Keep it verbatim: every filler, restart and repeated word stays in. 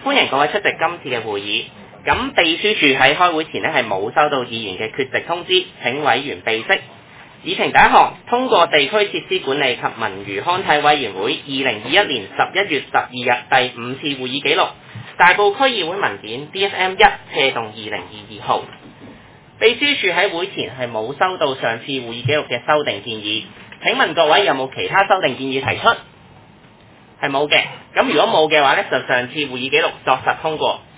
歡迎各位出席今次嘅會議。咁秘書處喺開會前呢係冇收到議員嘅缺席通知，請委員備悉。議程第一項，通過地區設施管理及文娛康體委員會二零二一年十一月十二日第五次會議記錄，大埔區議會文件 D F M 一斜動二零二二號。秘書處喺會前係冇收到上次會議記錄嘅修訂建議，請問各位有冇其他修訂建議提出？係冇嘅。咁如果冇嘅話呢，就上次會議記錄作實通過。